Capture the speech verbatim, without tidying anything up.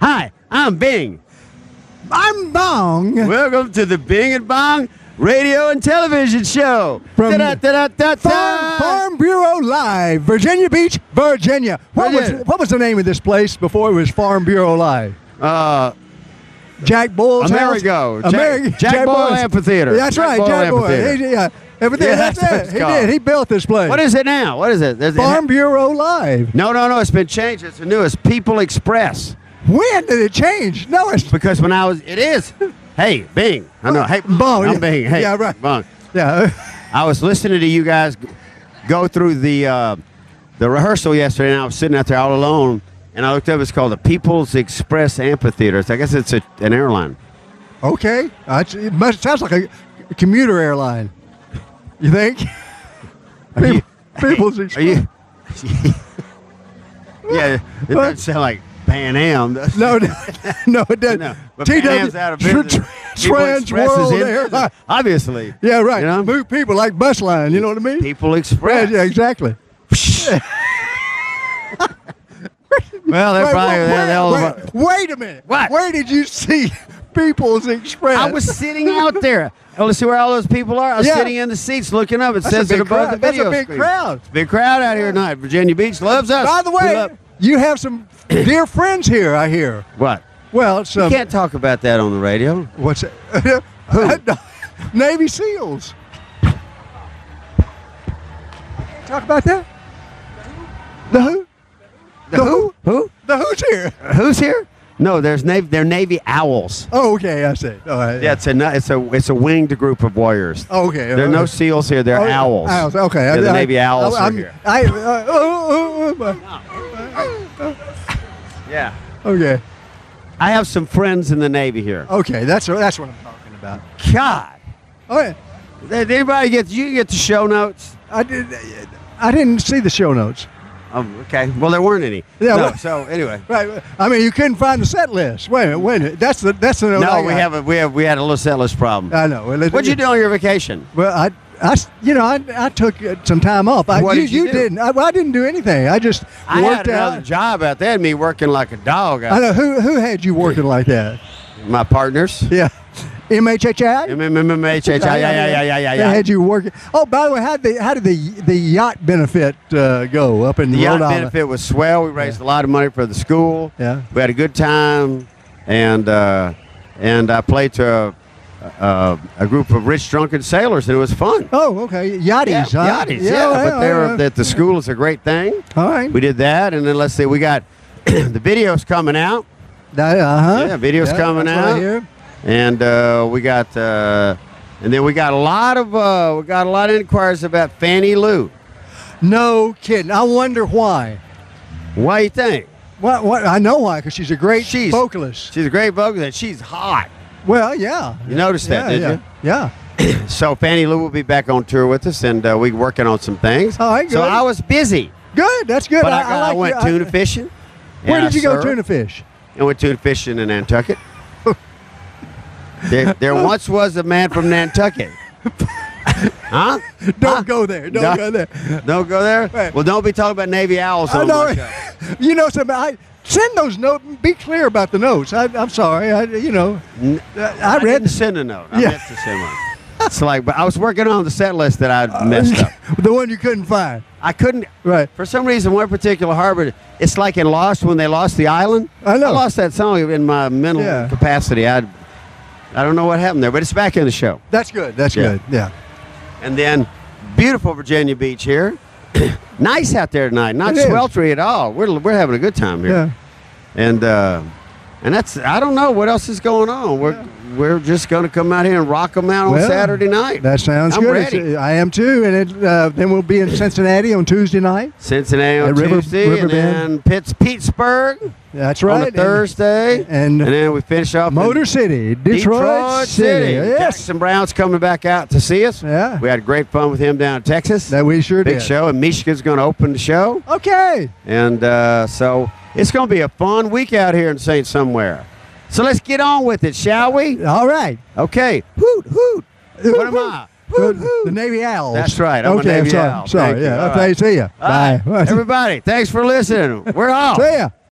Hi, I'm Bing. I'm Bong. Welcome to the Bing and Bong radio and television show. From Da-da-da-da-da-da. Farm, Farm Bureau Live, Virginia Beach, Virginia. What was Virginia. what was the name of this place before it was Farm Bureau Live? Uh, Jack Boyle's house? Amerigo. Ameri- Jack, Jack Boyle Boyle's- Amphitheater. That's Jack right, Boyle Jack Boyle. Amphitheater. He- yeah, everything. Yeah, that's that's what it. it's He called. did. He built this place. What is it now? What is it? There's- it Farm ha- Bureau Live. No, no, no. It's been changed. It's the newest. People Express. When did it change? No, it's Because when I was, it is. Hey, Bing. I know. Hey, Bong, I'm yeah. Bing. Hey, Yeah, right. Bong. yeah. I was listening to you guys g- go through the uh, the rehearsal yesterday, and I was sitting out there all alone, and I looked up. It's called the People's Express Amphitheater. So I guess it's a, an airline. Okay. Uh, it's- it must, sounds like a commuter airline. You think? Are you- People's Are Express. you? Yeah, it doesn't sound like Pan Am. does it? No, no, no, it doesn't. No, but T Pan W Am's out of Tr- business. Tr- People Trans Express is World in Airline. business, obviously. Yeah, right. You know? Move people like bus line. You know what I mean? People Yeah, Express. yeah, exactly. Well, they're Wait, probably wait, they're, they're all wait, about- wait a minute. What? Where did you see People's Express? I was sitting out there. Oh, let's see where all those people are. I was Yeah. sittle in the seats looking up. It That's a says it big above crowd. the That's a video big screen. crowd. It's a big crowd out here tonight. Virginia Beach loves us. By the We way, love- you have some dear friends here, I hear. what? Well, it's You um, can't talk about that on the radio. what's it? Navy SEALs. Talk about that? The who? The who? Who? The who's here? Who's here? No, there's Navy. They're Navy Owls. Oh, okay, I see. All right. Yeah, it's a nu- it's a it's a winged group of warriors. Oh, okay. There are no SEALs here. They're Oh, owls. Owls. Okay. Yeah, the I- Navy Owls I, are I'm- here. I, uh, oh, oh, oh, Yeah. oh. Okay. I have some friends in the Navy here. Okay. That's that's what I'm talking about. God. Oh, yeah. Did anybody get? Did you get the show notes? I did. I didn't see the show notes. Oh, okay. Well, there weren't any. Yeah, No, well- so anyway. Right. I mean, you couldn't find the set list. Wait a minute. Wait a minute. That's the that's the note No, I we got. have a, we have we had a little set list problem. I know. Well, it- What'd you do on your vacation? Well, I, I s- you know, I, I took uh, some time off. I, What you, did you do? didn't. I, well, I didn't do anything. I just I worked had another out. job out there, and me working like a dog. I know who who had you working like that. My partners. Yeah, M H H I. M M M H H. Yeah, yeah, yeah, yeah, yeah, They yeah. had you working. Oh, by the way, how did the how did the the yacht benefit uh, go up in The Rhode yacht Island? benefit was swell. We raised a lot of money for the school. Yeah. We had a good time, and uh, and I played to a, a, a group of rich drunken sailors, and it was fun. Oh, okay, yachties. Yeah, huh? yachties, yeah, but they were, yeah. that the school is a great thing. All right. We did that, and then let's see, we got the videos coming out, Uh huh. Yeah, video's coming that's what I out. hear. and uh, we got, uh, and then we got a lot of, uh, we got a lot of inquiries about Fannie Lou. No kidding. I wonder why. What do you think? What? What? I know why. Because she's a great She's- vocalist. She's a great vocalist, and she's hot. Well, yeah. You noticed that, yeah, did yeah. you? Yeah. So Fannie Lou will be back on tour with us, and uh, we're working on some things. All right, So good. I was busy, Good. That's good. but I, I, got, I, like went you. I- tuna fishing. Where and did I you go surfed. tuna fish? I went tuna fishing in Nantucket. there, there once was a man from Nantucket. Huh? Don't Huh? go there. Don't No. go there. Don't go there? Right. Well, don't be talking about Navy Owls I on know. my show. You know something? I send those notes. Be clear about the notes. I, I'm sorry. I, you know, N- I, I read didn't send a note. I Yeah. meant to send one. It's like, but I was working on the set list that I messed up. the one you couldn't find. I couldn't. Right. For some reason, one particular harbor, it's like in Lost when they lost the island. I know. I lost that song in my mental Yeah. capacity. I, I don't know what happened there, but it's back in the show. That's good. That's Yeah. good. Yeah. And then, beautiful Virginia Beach here. Nice out there tonight. Not It is. sweltery at all. We're, we're having a good time here. Yeah. And uh, and that's, I don't know what else is going on. We're we're just going to come out here and rock them out on Well, Saturday night. That sounds I'm good. ready. It's- I am too. And it, uh, then we'll be in Cincinnati on Tuesday night. Cincinnati on At River- Tuesday, River and then Pitts, Pittsburgh That's right. on a And- Thursday. And, And then we finish off in Motor City, Detroit, Detroit City. Yes. Jackson Brown's coming back out to see us. Yeah. We had great fun with him down in Texas. That we sure Big did. show. And Mishka's going to open the show. Okay. And uh, so it's going to be a fun week out here in Saint Somewhere. So let's get on with it, shall we? All right. Okay. Hoot, hoot. What am I? Hoot, The, hoot. the Navy Owls. That's right. I'm a okay, Navy sorry. Owl. Sorry. Thank you. Yeah. All Okay. right. See ya. All right. Bye. Everybody, thanks for listening. We're off. See ya.